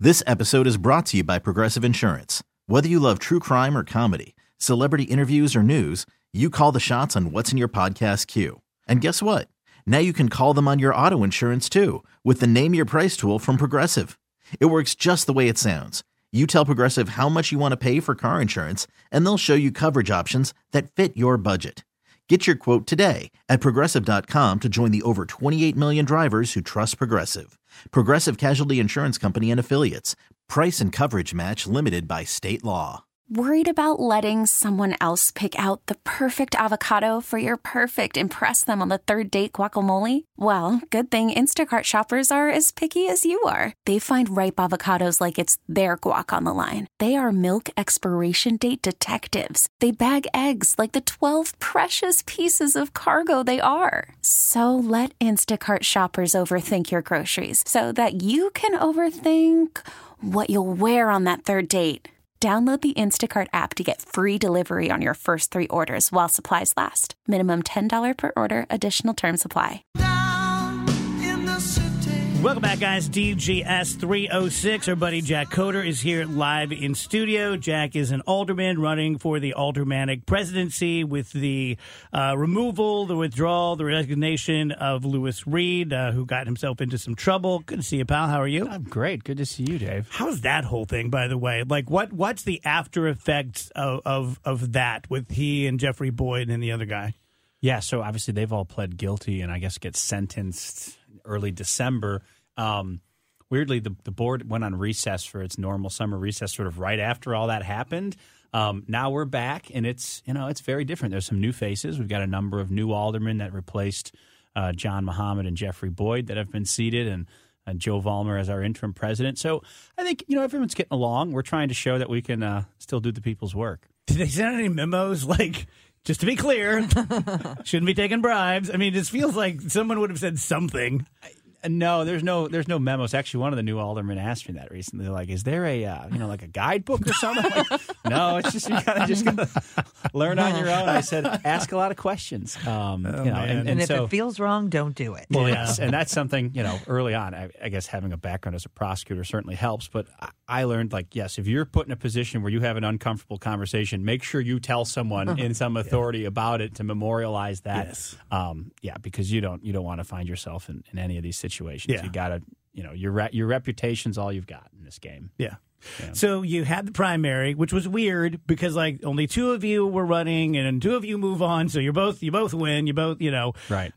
This episode is brought to you by Progressive Insurance. Whether you love true crime or comedy, celebrity interviews or news, you call the shots on what's in your podcast queue. And guess what? Now you can call them on your auto insurance too with the Name Your Price tool from Progressive. It works just the way it sounds. You tell Progressive how much you want to pay for car insurance, and they'll show you coverage options that fit your budget. Get your quote today at Progressive.com to join the over 28 million drivers who trust Progressive. Progressive Casualty Insurance Company and Affiliates. Price and coverage match limited by state law. Worried about letting someone else pick out the perfect avocado for your perfect impress them on the third date guacamole? Well, good thing Instacart shoppers are as picky as you are. They find ripe avocados like it's their guac on the line. They are milk expiration date detectives. They bag eggs like the 12 precious pieces of cargo they are. So let Instacart shoppers overthink your groceries so that you can overthink what you'll wear on that third date. Download the Instacart app to get free delivery on your first 3 orders while supplies last. Minimum $10 per order. Additional terms apply. Welcome back, guys. DGS 306. Our buddy Jack Coder is here live in studio. Jack is an alderman running for the aldermanic presidency with the removal, the withdrawal, the resignation of Lewis Reed, who got himself into some trouble. Good to see you, pal. How are you? I'm great. Good to see you, Dave. How's that whole thing, by the way? Like, what's the after effects of that with he and Jeffrey Boyd and the other guy? Yeah, so obviously they've all pled guilty and I guess get sentenced early December. Weirdly, the board went on recess for its normal summer recess sort of right after all that happened. Now we're back, and it's very different. There's some new faces. We've got a number of new aldermen that replaced John Muhammad and Jeffrey Boyd that have been seated, and Joe Vollmer as our interim president. So I think everyone's getting along. We're trying to show that we can still do the people's work. Did they send any memos like? Just to be clear, shouldn't be taking bribes. I mean, it feels like someone would have said something. No, there's no memos. Actually, one of the new aldermen asked me that recently. They're like, is there a like a guidebook or something? Like, no, it's just you just gotta learn on your own. I said, ask a lot of questions. And if it feels wrong, don't do it. Well, yes, and that's something early on. I guess having a background as a prosecutor certainly helps. But I learned yes, if you're put in a position where you have an uncomfortable conversation, make sure you tell someone in some authority about it to memorialize that. Yes. Because you don't want to find yourself in any of these situations. Yeah. You got to, your reputation's all you've got in this game. Yeah. So you had the primary, which was weird because only 2 of you were running and 2 of you move on. So you both win. You both, right.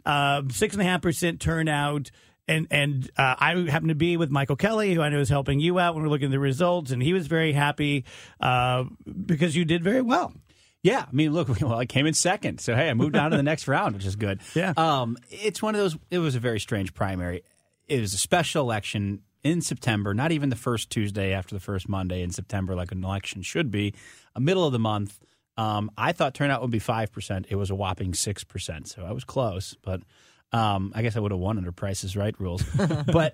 6.5% turnout. And I happened to be with Michael Kelly, who I know is helping you out when we're looking at the results. And he was very happy because you did very well. Yeah, I mean, look, I came in second, so hey, I moved on to the next round, which is good. Yeah, it's one of those. It was a very strange primary. It was a special election in September, not even the first Tuesday after the first Monday in September, like an election should be. A middle of the month. I thought turnout would be 5%. It was a whopping 6%, so I was close, but I guess I would have won under Price is Right rules. But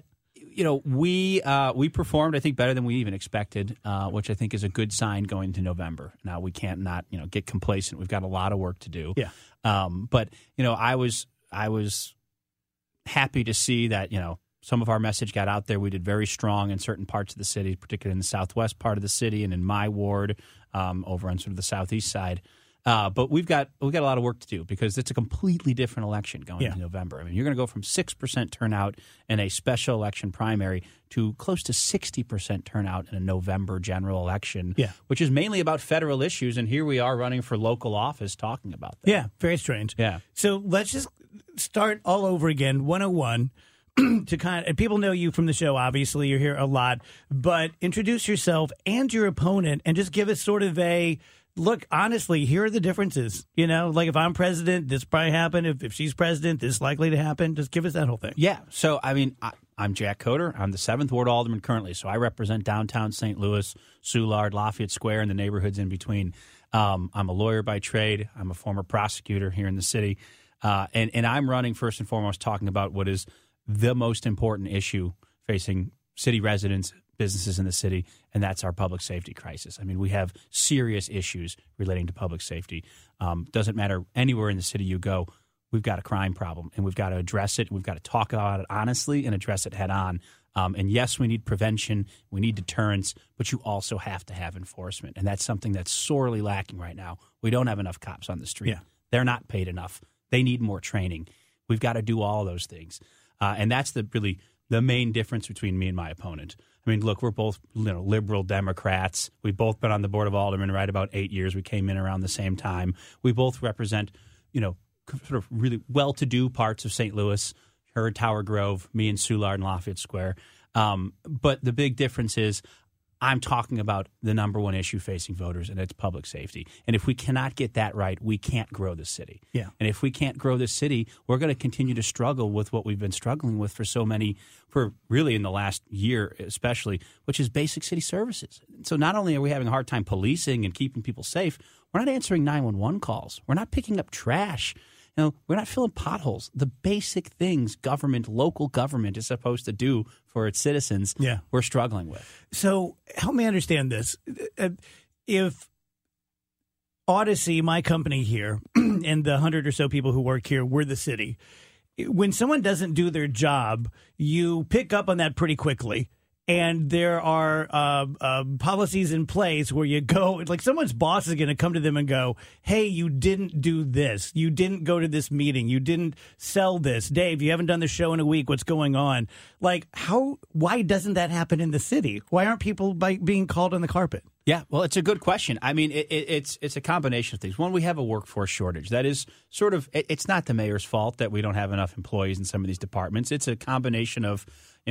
we performed, I think, better than we even expected, which I think is a good sign going into November. Now, we can't not, get complacent. We've got a lot of work to do. Yeah. But, I was happy to see that, some of our message got out there. We did very strong in certain parts of the city, particularly in the southwest part of the city and in my ward over on sort of the southeast side. But we've got a lot of work to do because it's a completely different election going into November. I mean, you're going to go from 6% turnout in a special election primary to close to 60% turnout in a November general election, which is mainly about federal issues. And here we are running for local office talking about that. Yeah, very strange. Yeah. So let's just start all over again, 101. And people know you from the show, obviously. You're here a lot. But introduce yourself and your opponent and just give us sort of a look, honestly, here are the differences. Like if I'm president, this probably happen. If she's president, this likely to happen. Just give us that whole thing. Yeah. So, I mean, I'm Jack Coder. I'm the 7th Ward Alderman currently. So I represent downtown St. Louis, Soulard, Lafayette Square, and the neighborhoods in between. I'm a lawyer by trade. I'm a former prosecutor here in the city. And I'm running first and foremost talking about what is the most important issue facing city residents, businesses in the city, and that's our public safety crisis. I mean, we have serious issues relating to public safety. Doesn't matter anywhere in the city you go, we've got a crime problem, and we've got to address it. We've got to talk about it honestly and address it head on. And yes, we need prevention, we need deterrence, but you also have to have enforcement. And that's something that's sorely lacking right now. We don't have enough cops on the street. Yeah. They're not paid enough. They need more training. We've got to do all those things. And that's really the main difference between me and my opponent. I mean, look, we're both liberal Democrats. We've both been on the Board of Aldermen right about 8 years. We came in around the same time. We both represent, sort of really well-to-do parts of St. Louis, her in Tower Grove, me in Soulard and Lafayette Square. But the big difference is I'm talking about the number one issue facing voters, and it's public safety. And if we cannot get that right, we can't grow the city. Yeah. And if we can't grow the city, we're going to continue to struggle with what we've been struggling with for really in the last year especially, which is basic city services. So not only are we having a hard time policing and keeping people safe, we're not answering 911 calls. We're not picking up trash. We're not filling potholes. The basic things local government is supposed to do for its citizens, we're struggling with. So help me understand this. If Odyssey, my company here, and the 100 or so people who work here, we're the city. When someone doesn't do their job, you pick up on that pretty quickly. And there are policies in place where you go, like someone's boss is going to come to them and go, hey, you didn't do this. You didn't go to this meeting. You didn't sell this. Dave, you haven't done the show in a week. What's going on? Like, why doesn't that happen in the city? Why aren't people being called on the carpet? Yeah, well, it's a good question. I mean, it's a combination of things. One, we have a workforce shortage. That is sort of, it's not the mayor's fault that we don't have enough employees in some of these departments. It's a combination of,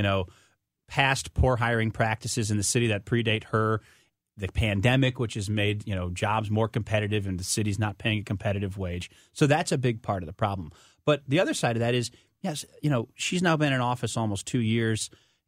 past poor hiring practices in the city that predate her, the pandemic, which has made jobs more competitive, and the city's not paying a competitive wage. So that's a big part of the problem. But the other side of that is, yes, she's now been in office almost 2 years.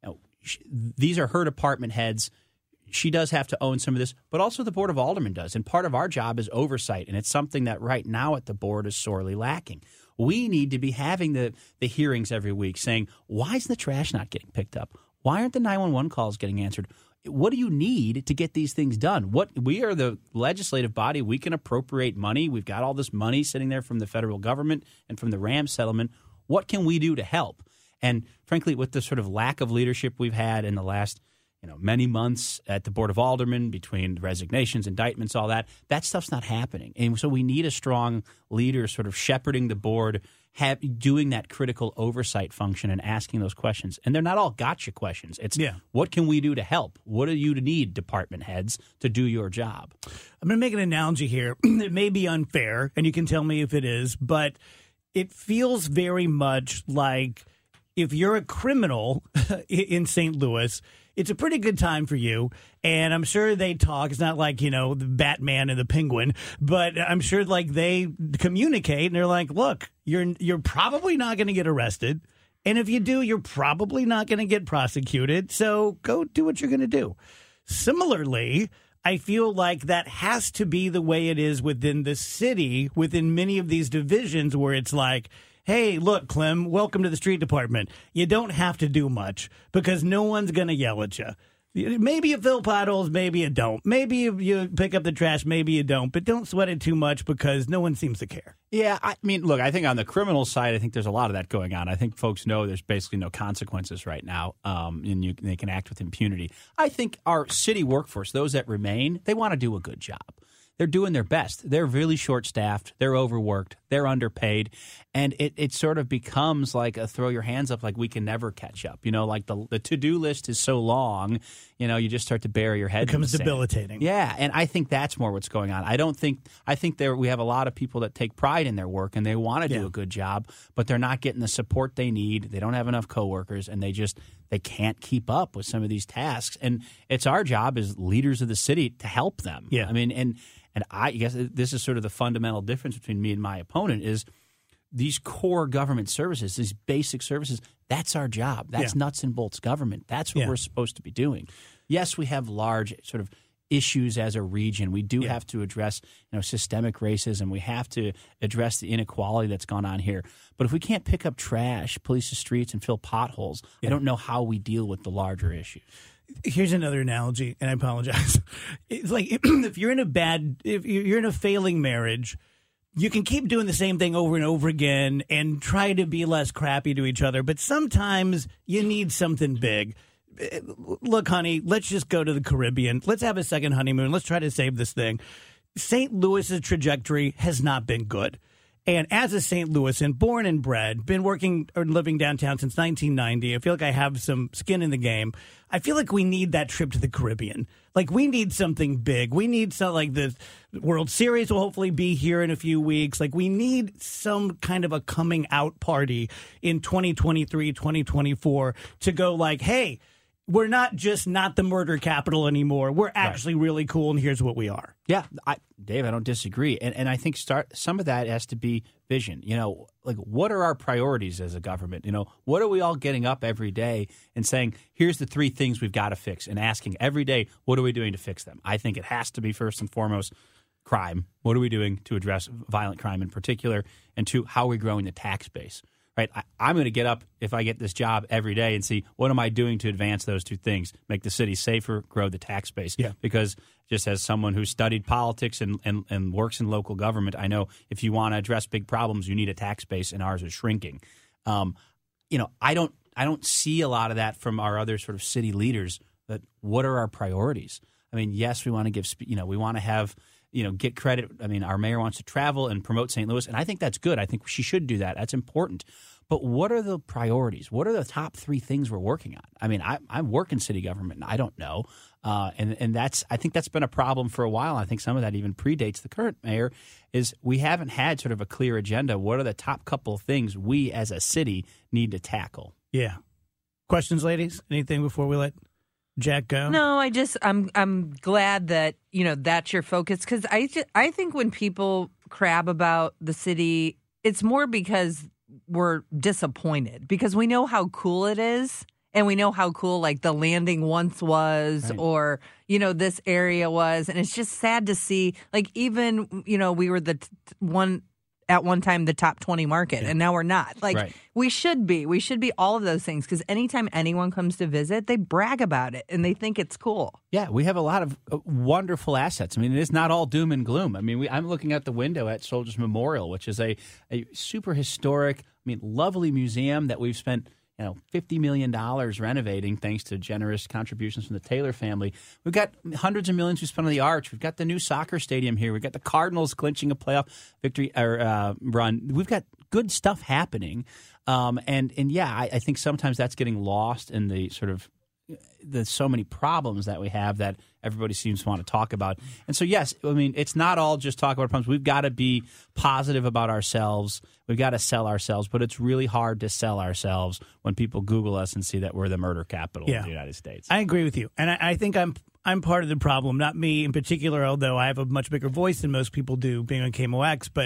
These are her department heads. She does have to own some of this, but also the Board of Aldermen does. And part of our job is oversight, and it's something that right now at the board is sorely lacking. We need to be having the hearings every week saying, why is the trash not getting picked up? Why aren't the 911 calls getting answered? What do you need to get these things done? We are the legislative body. We can appropriate money. We've got all this money sitting there from the federal government and from the RAM settlement. What can we do to help? And frankly, with the sort of lack of leadership we've had in the last many months at the Board of Aldermen, between resignations, indictments, all that stuff's not happening. And so we need a strong leader sort of shepherding the board, doing that critical oversight function and asking those questions. And they're not all gotcha questions. It's what can we do to help? What do you need, department heads, to do your job? I'm going to make an analogy here. It may be unfair, and you can tell me if it is, but it feels very much like if you're a criminal in St. Louis, it's a pretty good time for you, and I'm sure they talk. It's not like, the Batman and the Penguin, but I'm sure like they communicate, and they're like, look, you're probably not going to get arrested, and if you do, you're probably not going to get prosecuted, so go do what you're going to do. Similarly, I feel like that has to be the way it is within the city, within many of these divisions where it's like, hey, look, Clem, welcome to the street department. You don't have to do much because no one's going to yell at you. Maybe you fill potholes, maybe you don't. Maybe you pick up the trash, maybe you don't. But don't sweat it too much because no one seems to care. Yeah, I mean, look, I think on the criminal side, I think there's a lot of that going on. I think folks know there's basically no consequences right now, and they can act with impunity. I think our city workforce, those that remain, they want to do a good job. They're doing their best. They're really short-staffed. They're overworked. They're underpaid. And it sort of becomes like a throw your hands up, like we can never catch up. Like the to-do list is so long, you just start to bury your head. It becomes debilitating. Yeah, and I think that's more what's going on. I think we have a lot of people that take pride in their work, and they want to do a good job, but they're not getting the support they need. They don't have enough coworkers, and they can't keep up with some of these tasks. And it's our job as leaders of the city to help them. Yeah. I mean, and I guess this is sort of the fundamental difference between me and my opponent is these core government services, these basic services, that's our job. That's nuts and bolts government. That's what we're supposed to be doing. Yes, we have large sort of issues as a region. We do have to address systemic racism. We have to address the inequality that's gone on here. But if we can't pick up trash, police the streets, and fill potholes, I don't know how we deal with the larger issues. Here's another analogy, and I apologize. It's like if you're in a failing marriage, you can keep doing the same thing over and over again and try to be less crappy to each other, but sometimes you need something big. Look, honey, let's just go to the Caribbean. Let's have a second honeymoon. Let's try to save this thing. St. Louis's trajectory has not been good. And as a St. Louisan, born and bred, been working or living downtown since 1990, I feel like I have some skin in the game. I feel like we need that trip to the Caribbean. Like, we need something big. We need something like the World Series will hopefully be here in a few weeks. Like, we need some kind of a coming out party in 2023, 2024 to go like, hey, we're not just not the murder capital anymore. We're actually really cool, and here's what we are. Yeah, Dave, I don't disagree. And I think some of that has to be vision. You know, like, what are our priorities as a government? You know, what are we all getting up every day and saying, here's the 3 things we've got to fix, and asking every day, what are we doing to fix them? I think it has to be, first and foremost, crime. What are we doing to address violent crime in particular? And 2, how are we growing the tax base? Right, I'm going to get up if I get this job every day and see what am I doing to advance those 2 things, make the city safer, grow the tax base. Yeah. Because just as someone who studied politics and works in local government, I know if you want to address big problems, you need a tax base, and ours is shrinking. You know, I don't see a lot of that from our other sort of city leaders. But what are our priorities? I mean, yes, we want to give, we want to have, get credit. I mean, our mayor wants to travel and promote St. Louis, and I think that's good. I think she should do that. That's important. But what are the priorities? What are the top 3 things we're working on? I mean, I work in city government, and I don't know. And I think that's been a problem for a while. I think some of that even predates the current mayor, is we haven't had sort of a clear agenda. What are the top couple of things we as a city need to tackle? Yeah. Questions, ladies? Anything before we let Jack go? No, I'm glad that, that's your focus, because I think when people crab about the city, it's more because we're disappointed, because we know how cool it is, and we know how cool like the Landing once was, right, or this area was, and it's just sad to see, like, even we were at one time the top 20 market, and now we're not. Like, right, we should be all of those things, because anytime anyone comes to visit, they brag about it and they think it's cool. Yeah, we have a lot of wonderful assets. I mean, it is not all doom and gloom. I mean, I'm looking out the window at Soldiers Memorial, which is a super historic, lovely museum that we've spent $50 million renovating, thanks to generous contributions from the Taylor family. We've got hundreds of millions we spent on the Arch. We've got the new soccer stadium here. We've got the Cardinals clinching a playoff victory run. We've got good stuff happening. I think sometimes that's getting lost in the sort of there's so many problems that we have that everybody seems to want to talk about. And so, yes, it's not all just talk about problems. We've got to be positive about ourselves. We've got to sell ourselves, but it's really hard to sell ourselves when people Google us and see that we're the murder capital of the United States. I agree with you. And I think I'm part of the problem, not me in particular, although I have a much bigger voice than most people do being on KMOX, but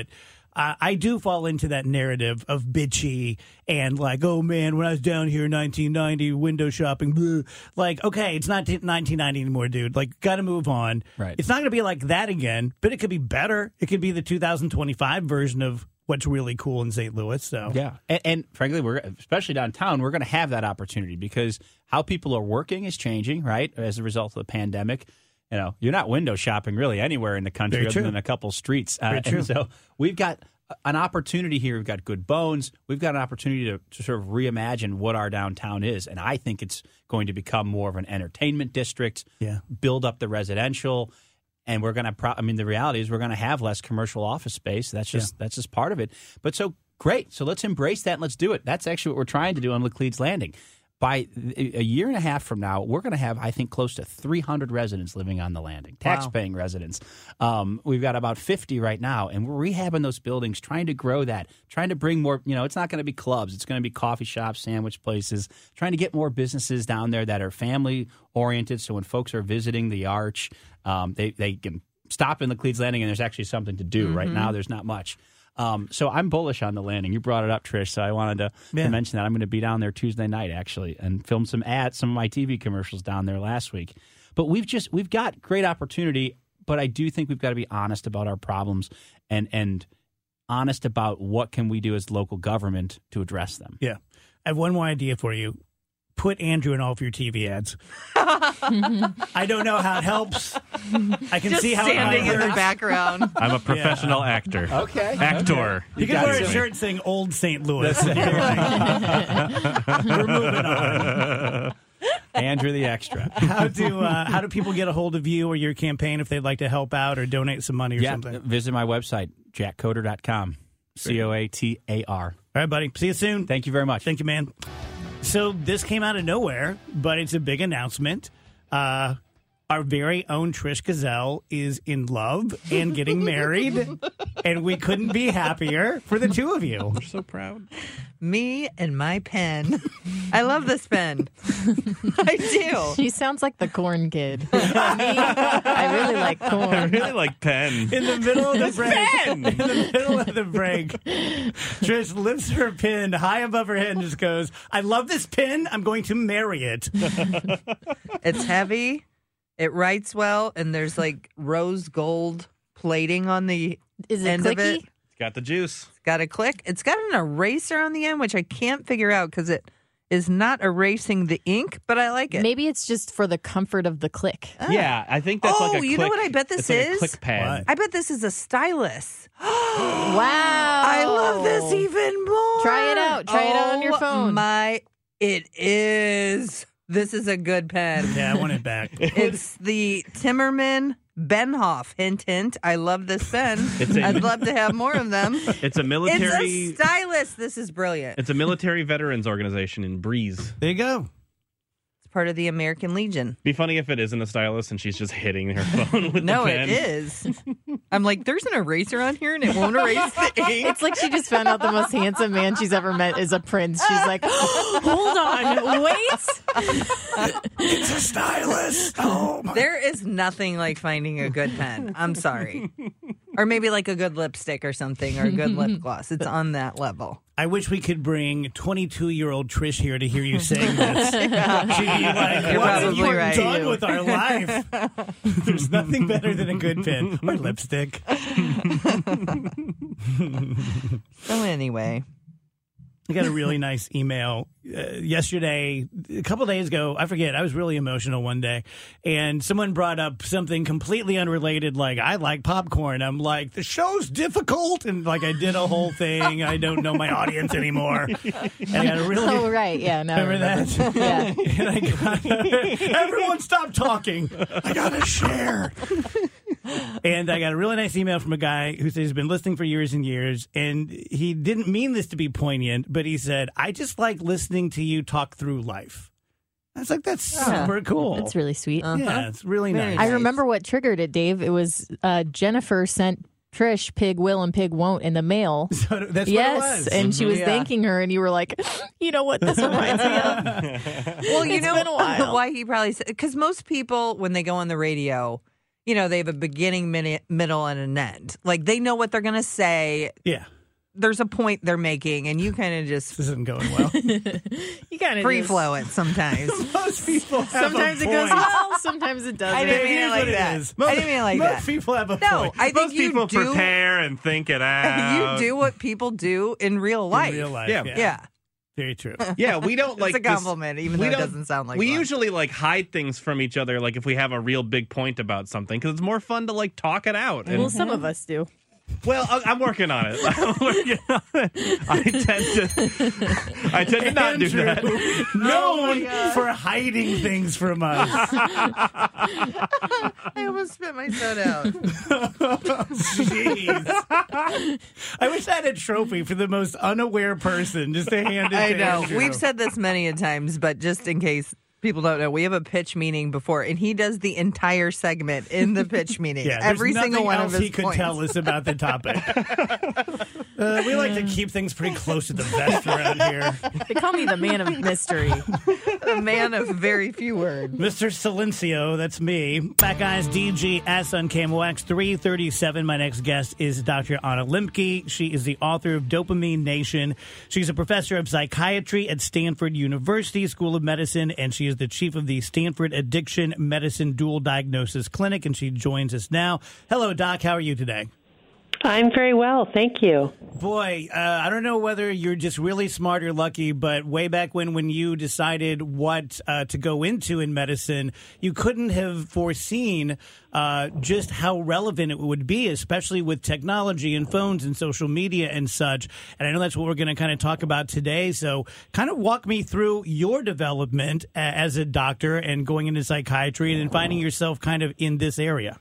I do fall into that narrative of bitchy and like, oh, man, when I was down here in 1990, window shopping, bleh. Like, okay, it's not 1990 anymore, dude. Like, got to move on. Right. It's not going to be like that again, but it could be better. It could be the 2025 version of what's really cool in St. Louis. So yeah, and frankly, especially downtown, we're going to have that opportunity, because how people are working is changing, right, as a result of the pandemic. You're not window shopping really anywhere in the country other than a couple streets. And so we've got an opportunity here. We've got good bones. We've got an opportunity to sort of reimagine what our downtown is. And I think it's going to become more of an entertainment district, build up the residential. And we're going to, the reality is we're going to have less commercial office space. That's just part of it. But so great. So let's embrace that and let's do it. That's actually what we're trying to do on Laclede's Landing. By a year and a half from now, we're going to have, I think, close to 300 residents living on the Landing, tax-paying residents. We've got about 50 right now, and we're rehabbing those buildings, trying to grow that, trying to bring more, it's not going to be clubs. It's going to be coffee shops, sandwich places, trying to get more businesses down there that are family-oriented, so when folks are visiting the Arch, they can stop in Laclede's Landing, and there's actually something to do. Mm-hmm. Right now, there's not much. So I'm bullish on the Landing. You brought it up, Trish, so I wanted to mention that. I'm going to be down there Tuesday night, actually, and film some of my TV commercials down there last week. But we've got great opportunity, but I do think we've got to be honest about our problems and honest about what can we do as local government to address them. Yeah. I have one more idea for you. put Andrew in all of your TV ads. I don't know how it helps. I can Just see how standing it in the hurts. background. I'm a professional actor. Okay. Actor. You can wear a shirt saying Old St. Louis. We're moving on. Andrew the Extra. How do people get a hold of you or your campaign if they'd like to help out or donate some money or something? Visit my website, jackcoder.com. COATAR. All right, buddy. See you soon. Thank you very much. Thank you, man. So this came out of nowhere, but it's a big announcement. Our very own Trish Gazelle is in love and getting married, and we couldn't be happier for the two of you. We're so proud. Me and my pen. I love this pen. I do. She sounds like the corn kid. I really like I corn. really like pen. In the middle of the break, in the middle of the break, Trish lifts her pin high above her head and just goes, "I love this pin. I'm going to marry it." It's heavy. It writes well, and there's like rose gold plating on the Is it end of it. clicky? Got the juice. It's got a click. It's got an eraser on the end, which I can't figure out because it is not erasing the ink, but I like it. Maybe it's just for the comfort of the click. Yeah, I think that's like a you know what I bet this it's like a is? click pad. What? I bet this is a stylus. Wow. I love this even more. Try it out. Try it out on your Oh phone. It is. This is a good pen. Yeah, I want it back. It's the Timmerman Benhoff. Hint, hint. I love this pen. I'd love to have more of them. It's a military. It's a stylus. This is brilliant. It's a military veterans organization in Breeze. There you go. It's part of the American Legion. Be funny if it isn't a stylus and she's just hitting her phone with No, the pen. it is. I'm like, there's an eraser on here and it won't erase the ink. It's like she just found out the most handsome man she's ever met is a prince. She's like, hold on, wait. It's a stylus. Oh, my. There is nothing like finding a good pen. I'm sorry. Or maybe like a good lipstick or something, or a good lip gloss. It's on that level. I wish we could bring 22-year-old Trish here to hear you saying this. She'd be like, You're what have probably you right. done with our life? There's nothing better than a good pen or lipstick. So anyway. I got a really nice email yesterday, a couple of days ago. I forget. I was really emotional one day, and someone brought up something completely unrelated, like, I like popcorn. I'm like, the show's difficult, and like I did a whole thing. I don't know my audience anymore. And I got a really... Oh, right. Yeah. No, Remember that? Yeah. And I got, everyone stop talking. I got to share. And I got a really nice email from a guy who said he's been listening for years and years, and he didn't mean this to be poignant, but he said, I just like listening to you talk through life. I was like, that's super cool. That's really sweet. Yeah, it's really Very nice. I remember what triggered it, Dave. It was Jennifer sent Trish Pig Will and Pig Won't in the mail. So that's Yes, what it was. and she was Yeah. thanking her, and you were like, you know what this reminds me of? Well, you It's know been a while. why he probably said, because most people, when they go on the radio, you know, they have a beginning, middle, and an end. Like, they know what they're going to say. Yeah, There's a point they're making, and you kind of just this isn't going well. You kind of free flow it sometimes. Most people have Sometimes a it goes point. well, sometimes it doesn't. I didn't mean it Here's like what that. is. I didn't mean it like most that. people have a No, point. I think Most people you do. prepare and think it out. You do what people do in real life. In real life. Yeah. Yeah. Very true. Yeah, we don't like It's a this- compliment, even we though it don't- doesn't sound like we one. usually like hide things from each other, like if we have a real big point about something, because it's more fun to like talk it out. And, Well, some of us do. well, I'm working on it. I'm working on it. I tend to not do that. Andrew, known for hiding things from us. I almost spit my soda out. Jeez. I wish I had a trophy for the most unaware person just to hand it I to know. Andrew. We've said this many a times, but just in case people don't know, we have a pitch meeting before, and he does the entire segment in the pitch meeting. yeah, there's Every single nothing one else of his he could points. tell us about the topic. We like to keep things pretty close to the vest around here. They call me the man of mystery. A man of very few words. Mr. Silencio, that's me. Back guys, DGS on KMOX 337. My next guest is Dr. Anna Limke. She is the author of Dopamine Nation. She's a professor of psychiatry at Stanford University School of Medicine, and she is the chief of the Stanford Addiction Medicine Dual Diagnosis Clinic, and she joins us now. Hello, Doc. How are you today? I'm very well, thank you. Boy, I don't know whether you're just really smart or lucky, but way back when you decided what to go into in medicine, you couldn't have foreseen just how relevant it would be, especially with technology and phones and social media and such. And I know that's what we're going to kind of talk about today. So kind of walk me through your development as a doctor and going into psychiatry and then finding yourself kind of in this area.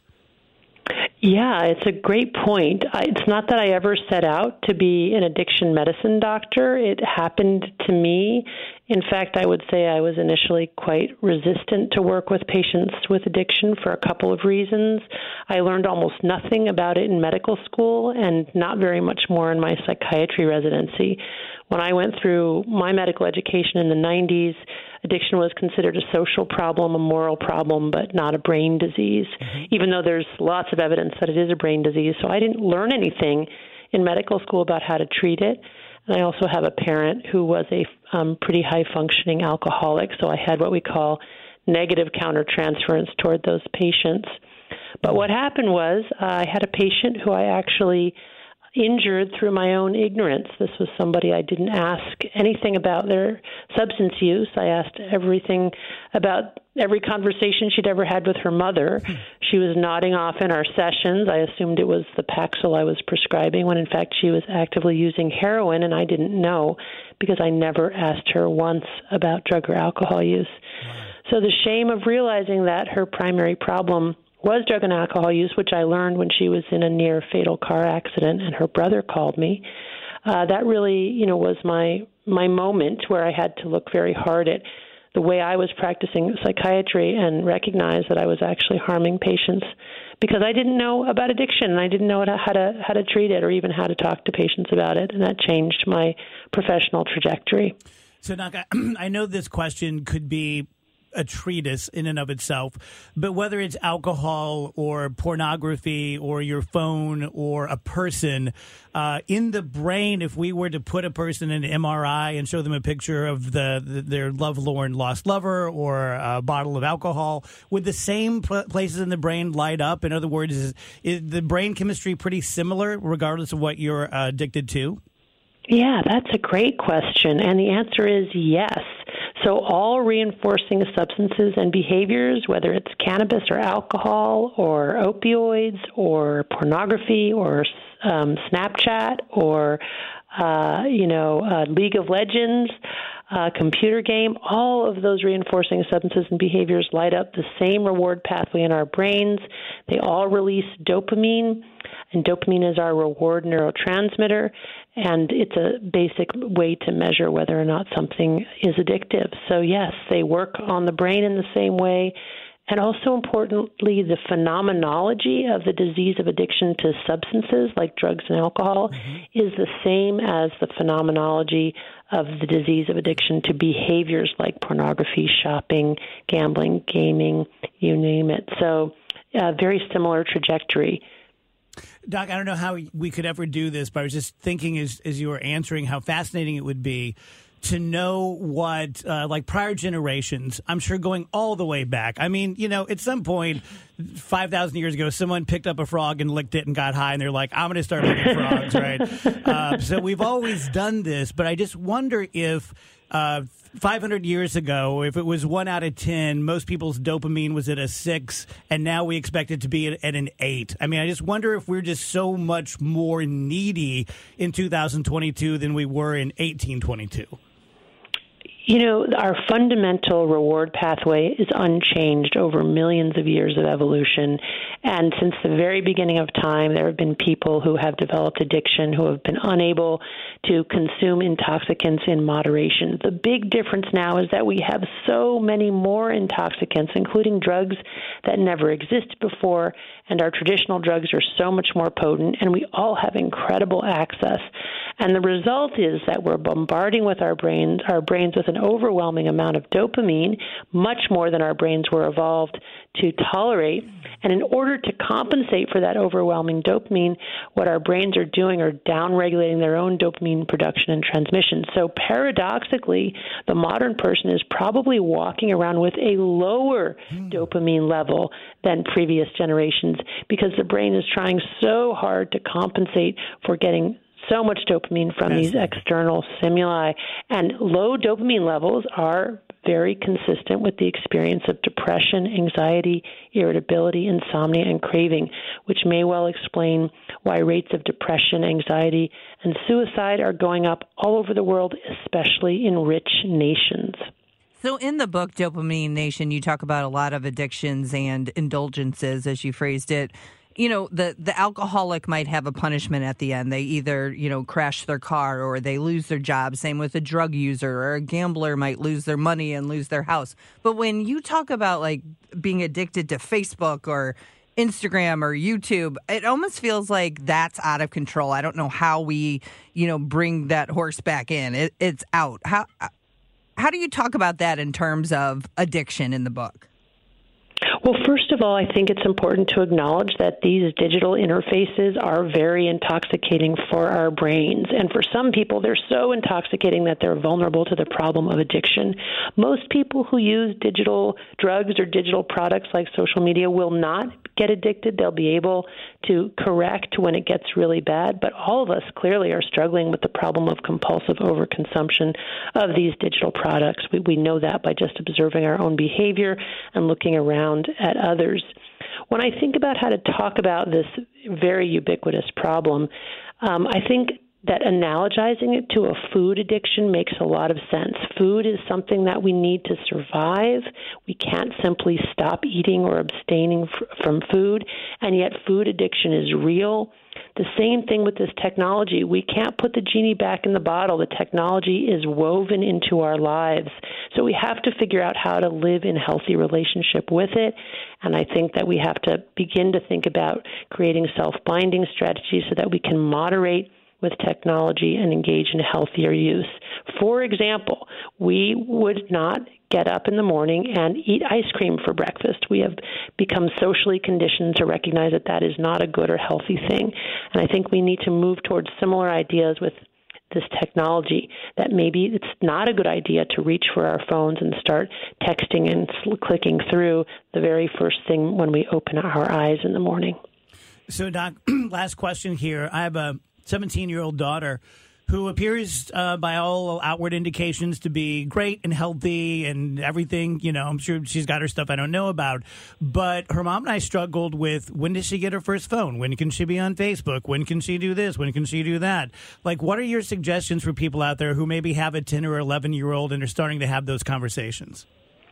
Yeah, it's a great point. It's not that I ever set out to be an addiction medicine doctor. It happened to me. In fact, I would say I was initially quite resistant to work with patients with addiction for a couple of reasons. I learned almost nothing about it in medical school and not very much more in my psychiatry residency. When I went through my medical education in the 90s, addiction was considered a social problem, a moral problem, but not a brain disease, even though there's lots of evidence that it is a brain disease. So I didn't learn anything in medical school about how to treat it. And I also have a parent who was a pretty high-functioning alcoholic, so I had what we call negative countertransference toward those patients. But what happened was I had a patient who I actually injured through my own ignorance. This was somebody I didn't ask anything about their substance use. I asked everything about every conversation she'd ever had with her mother. She was nodding off in our sessions. I assumed it was the Paxil I was prescribing when in fact she was actively using heroin, and I didn't know because I never asked her once about drug or alcohol use. So the shame of realizing that her primary problem was drug and alcohol use, which I learned when she was in a near fatal car accident and her brother called me. That really, was my moment where I had to look very hard at the way I was practicing psychiatry and recognize that I was actually harming patients because I didn't know about addiction and I didn't know how to treat it or even how to talk to patients about it, and that changed my professional trajectory. So, Doc, I know this question could be a treatise in and of itself, but whether it's alcohol or pornography or your phone or a person, in the brain, if we were to put a person in an MRI and show them a picture of their lovelorn lost lover or a bottle of alcohol, would the same places in the brain light up? In other words, is the brain chemistry pretty similar regardless of what you're addicted to? Yeah, that's a great question, and the answer is yes. So all reinforcing substances and behaviors, whether it's cannabis or alcohol or opioids or pornography or Snapchat or, League of Legends, computer game, all of those reinforcing substances and behaviors light up the same reward pathway in our brains. They all release dopamine, and dopamine is our reward neurotransmitter, and it's a basic way to measure whether or not something is addictive. So yes, they work on the brain in the same way. And also importantly, the phenomenology of the disease of addiction to substances like drugs and alcohol is the same as the phenomenology of the disease of addiction to behaviors like pornography, shopping, gambling, gaming, you name it. So very similar trajectory. Doc, I don't know how we could ever do this, but I was just thinking as you were answering how fascinating it would be to know what, like prior generations, I'm sure going all the way back. I mean, at some point, 5,000 years ago, someone picked up a frog and licked it and got high, and they're like, I'm going to start licking frogs, right? So we've always done this, but I just wonder if 500 years ago, if it was 1 out of 10, most people's dopamine was at a 6, and now we expect it to be at an 8. I mean, I just wonder if we're just so much more needy in 2022 than we were in 1822. Our fundamental reward pathway is unchanged over millions of years of evolution. And since the very beginning of time, there have been people who have developed addiction who have been unable to consume intoxicants in moderation. The big difference now is that we have so many more intoxicants, including drugs that never existed before, and our traditional drugs are so much more potent, and we all have incredible access. And the result is that we're bombarding with our brains with an overwhelming amount of dopamine, much more than our brains were evolved to tolerate. And in order to compensate for that overwhelming dopamine, what our brains are doing are downregulating their own dopamine production and transmission. So paradoxically, the modern person is probably walking around with a lower dopamine level than previous generations because the brain is trying so hard to compensate for getting so much dopamine from these external stimuli. And low dopamine levels are very consistent with the experience of depression, anxiety, irritability, insomnia, and craving, which may well explain why rates of depression, anxiety, and suicide are going up all over the world, especially in rich nations. So in the book, Dopamine Nation, you talk about a lot of addictions and indulgences, as you phrased it. You know, the alcoholic might have a punishment at the end. They either, crash their car or they lose their job. Same with a drug user, or a gambler might lose their money and lose their house. But when you talk about like being addicted to Facebook or Instagram or YouTube, it almost feels like that's out of control. I don't know how we, bring that horse back in. It's out. How do you talk about that in terms of addiction in the book? Well, first of all, I think it's important to acknowledge that these digital interfaces are very intoxicating for our brains. And for some people, they're so intoxicating that they're vulnerable to the problem of addiction. Most people who use digital drugs or digital products like social media will not get addicted. They'll be able to correct when it gets really bad. But all of us clearly are struggling with the problem of compulsive overconsumption of these digital products. We know that by just observing our own behavior and looking around at others. When I think about how to talk about this very ubiquitous problem, I think that analogizing it to a food addiction makes a lot of sense. Food is something that we need to survive. We can't simply stop eating or abstaining from food, and yet food addiction is real. The same thing with this technology. We can't put the genie back in the bottle. The technology is woven into our lives. So we have to figure out how to live in healthy relationship with it. And I think that we have to begin to think about creating self-binding strategies so that we can moderate with technology and engage in healthier use. For example, we would not get up in the morning and eat ice cream for breakfast. We have become socially conditioned to recognize that that is not a good or healthy thing. And I think we need to move towards similar ideas with this technology, that maybe it's not a good idea to reach for our phones and start texting and clicking through the very first thing when we open our eyes in the morning. So, Doc, last question here. I have a 17-year-old daughter who appears by all outward indications to be great and healthy and everything. I'm sure she's got her stuff I don't know about. But her mom and I struggled with, when does she get her first phone? When can she be on Facebook? When can she do this? When can she do that? Like, what are your suggestions for people out there who maybe have a 10 or 11-year-old and are starting to have those conversations?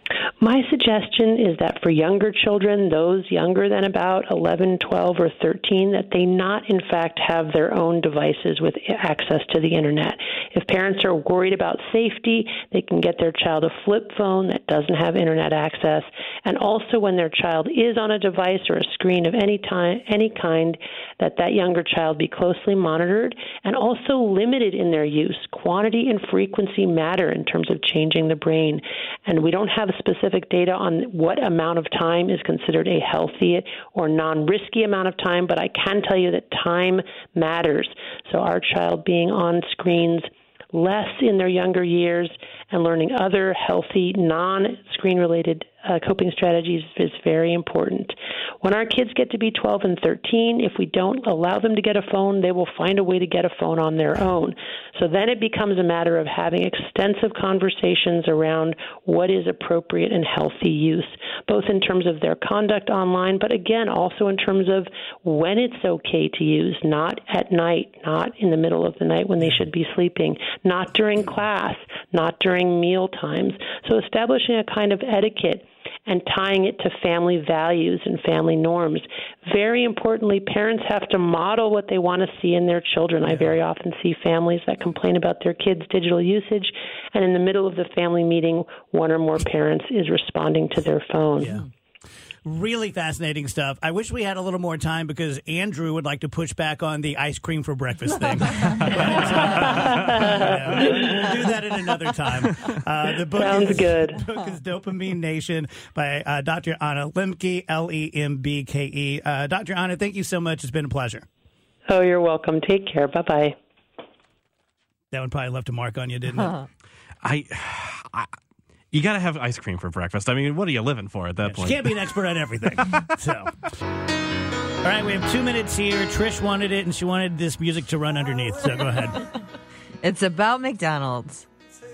My suggestion is that for younger children, those younger than about 11, 12, or 13, that they not, in fact, have their own devices with access to the Internet. If parents are worried about safety, they can get their child a flip phone that doesn't have Internet access. And also when their child is on a device or a screen of any kind, that younger child be closely monitored and also limited in their use. Quantity and frequency matter in terms of changing the brain. And we don't have specific data on what amount of time is considered a healthy or non-risky amount of time, but I can tell you that time matters. So our child being on screens less in their younger years and learning other healthy, non-screen-related coping strategies is very important. When our kids get to be 12 and 13, if we don't allow them to get a phone, they will find a way to get a phone on their own. So then it becomes a matter of having extensive conversations around what is appropriate and healthy use, both in terms of their conduct online, but again, also in terms of when it's okay to use, not at night, not in the middle of the night when they should be sleeping, not during class, not during meal times. So establishing a kind of etiquette and tying it to family values and family norms. Very importantly, parents have to model what they want to see in their children. I very often see families that complain about their kids' digital usage, and in the middle of the family meeting, one or more parents is responding to their phone. Yeah. Really fascinating stuff. I wish we had a little more time because Andrew would like to push back on the ice cream for breakfast thing. But, we'll do that at another time. The book Sounds good. The book is Dopamine Nation by Dr. Anna Lembke, Lembke. Dr. Anna, thank you so much. It's been a pleasure. Oh, you're welcome. Take care. Bye-bye. That one probably left a mark on you, didn't it? You got to have ice cream for breakfast. I mean, what are you living for at that point? You can't be an expert on everything. So, all right, we have 2 minutes here. Trish wanted it, and she wanted this music to run underneath. So go ahead. It's about McDonald's.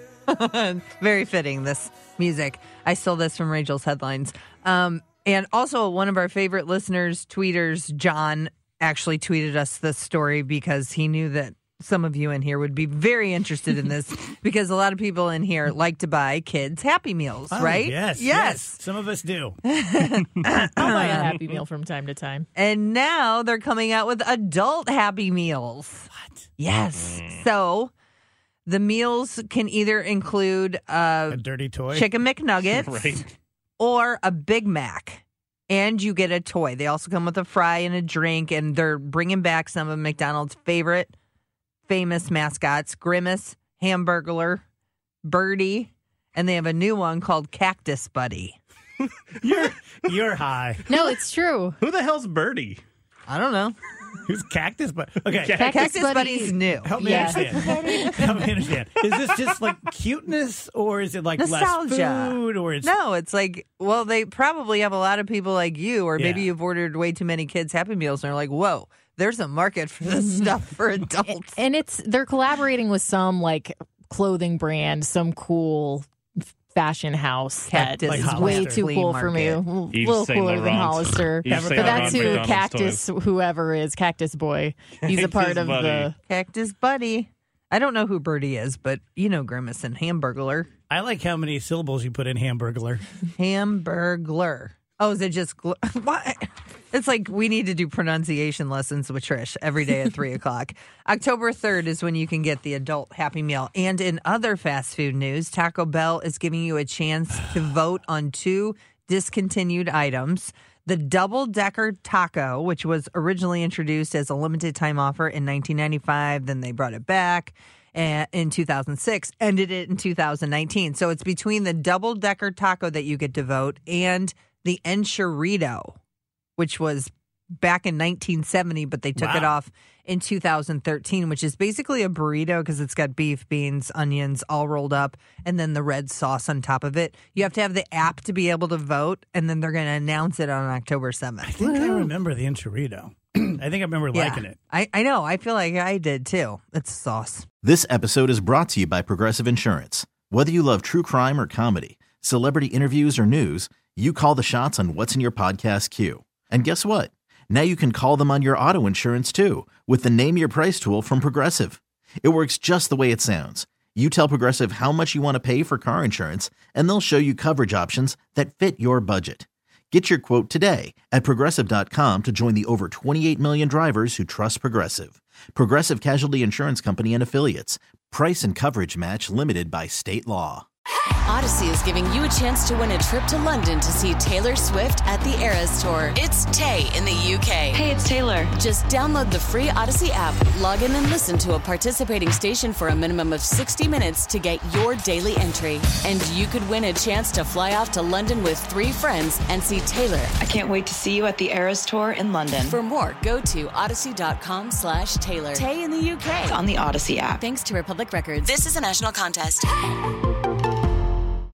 Very fitting, this music. I stole this from Rachel's headlines. And also, one of our favorite listeners, tweeters, John, actually tweeted us this story because he knew that some of you in here would be very interested in this because a lot of people in here like to buy kids Happy Meals, right? Yes. Some of us do. I'll buy a Happy Meal from time to time. And now they're coming out with adult Happy Meals. What? Yes. So the meals can either include A dirty toy? Chicken McNugget Right. or a Big Mac. And you get a toy. They also come with a fry and a drink, and they're bringing back some of McDonald's famous mascots, Grimace, Hamburglar, Birdie, and they have a new one called Cactus Buddy. You're high. No, it's true. Who the hell's Birdie? I don't know. Who's Cactus? But okay, Cactus Buddy's new. help me understand. Help me understand. Is this just like cuteness, or is it like Nostalgia. less food, or it's No, it's like, well, they probably have a lot of people like you, or maybe Yeah. you've ordered way too many kids Happy Meals, and they're like, whoa, there's a market for this stuff for adults. And they're collaborating with some like clothing brand, some cool fashion house Cactus that is Like way Hollister. too cool Flea for me. A market. Yves little Saint cooler than Laurent. Hollister. Yves But Saint that's Laurent who McDonald's Cactus, toys. whoever is, Cactus Boy. He's a part Cactus of Buddy. the... Cactus Buddy. I don't know who Birdie is, but you know Grimace and Hamburglar. I like how many syllables you put in Hamburglar. Hamburglar. Oh, is it just... What? It's like we need to do pronunciation lessons with Trish every day at 3 o'clock. October 3rd is when you can get the adult Happy Meal. And in other fast food news, Taco Bell is giving you a chance to vote on 2 discontinued items. The Double Decker Taco, which was originally introduced as a limited time offer in 1995, then they brought it back in 2006, ended it in 2019. So it's between the Double Decker Taco that you get to vote and the Enchilada, which was back in 1970, but they took it off in 2013, which is basically a burrito because it's got beef, beans, onions all rolled up, and then the red sauce on top of it. You have to have the app to be able to vote, and then they're going to announce it on October 7th. I think I remember the enchilada. I think I remember liking it. I know. I feel like I did, too. It's sauce. This episode is brought to you by Progressive Insurance. Whether you love true crime or comedy, celebrity interviews or news, you call the shots on what's in your podcast queue. And guess what? Now you can call them on your auto insurance too with the Name Your Price tool from Progressive. It works just the way it sounds. You tell Progressive how much you want to pay for car insurance, and they'll show you coverage options that fit your budget. Get your quote today at Progressive.com to join the over 28 million drivers who trust Progressive. Progressive Casualty Insurance Company and Affiliates. Price and coverage match limited by state law. Odyssey is giving you a chance to win a trip to London to see Taylor Swift at the Eras Tour. It's Tay in the UK. Hey, it's Taylor. Just download the free Odyssey app, log in and listen to a participating station for a minimum of 60 minutes to get your daily entry. And you could win a chance to fly off to London with 3 friends and see Taylor. I can't wait to see you at the Eras Tour in London. For more, go to odyssey.com/Taylor. Tay in the UK. On the Odyssey app. Thanks to Republic Records. This is a national contest.